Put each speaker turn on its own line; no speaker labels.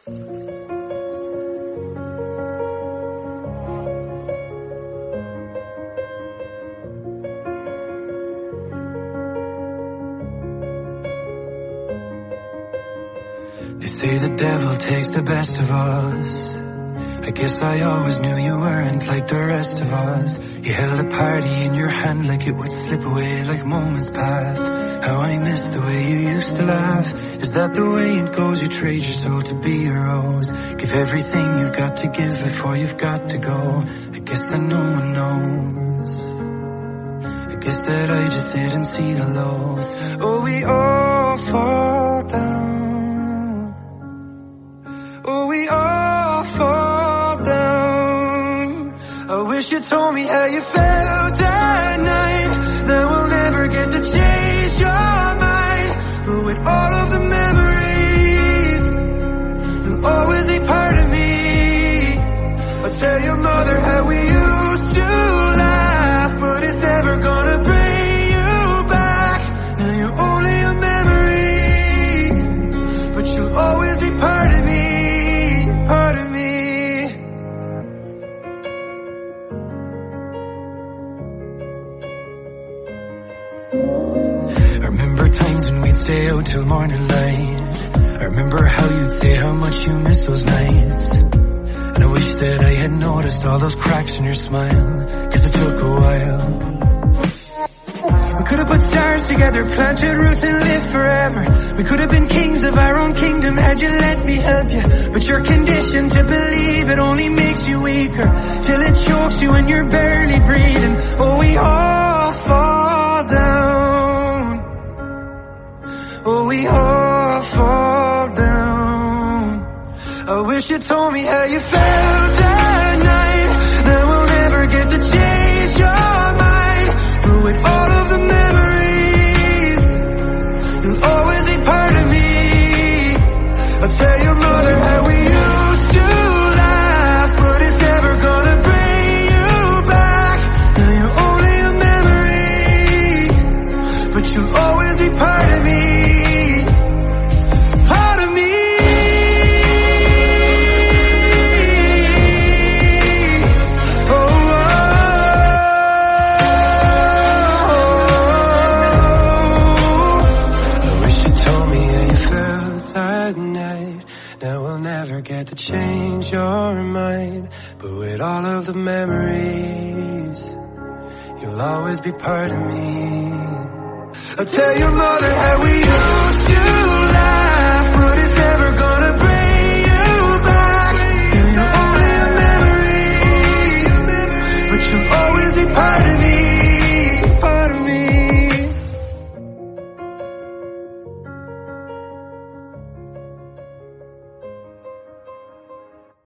They say the devil takes the best of us. I guess I always knew you weren't like the rest of us. You held a party in your hand like it would slip away like moments passed. How I miss the way you used to laugh. Is that the way it goes? You trade your soul to be a rose. Give everything you've got to give before you've got to go. I guess that no one knows. I guess that I just didn't see the lows. Oh, we all fall down. Oh, we all fall down. I wish you told me how you felt that night. Now we'll never get to change your mind. But with all of the memories, you'll always be part of me. I'll tell your mother how we used to laugh, but it's never gonna bring you back. Now you're only a memory, but you'll always be part of me. Part of me. I remember times when we'd stay out till morning light. I remember how you'd say how much you miss those nights. And I wish that I had noticed all those cracks in your smile, 'cause it took a while. We could have put stars together, planted roots and lived forever. We could have been kings of our own kingdom had you let me help you. But you're conditioned to believe it only makes you weaker, till it chokes you and you're barely breathing. Oh, we all fall down. Oh, we all fall down. I wish you told me how you felt that night. Now we'll never get to change your mind. But with all of the memories, you'll always be part of me. I'll tell your mother how we used to laugh, but it's never gonna bring you back. Now you're only a memory, but you'll always be part of me. Part of me. Now we'll never get to change your mind, but with all of the memories, you'll always be part of me. I'll tell your mother how we used to laugh, but it's never gonna be